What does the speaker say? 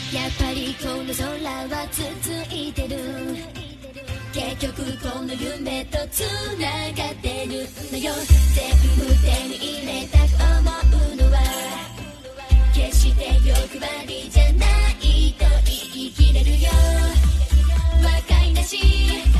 やっぱりこの空は続いてる。結局この夢とつながってるのよ。全部手に入れたと思うのは決して欲張りじゃないと言い切れるよ。和解なし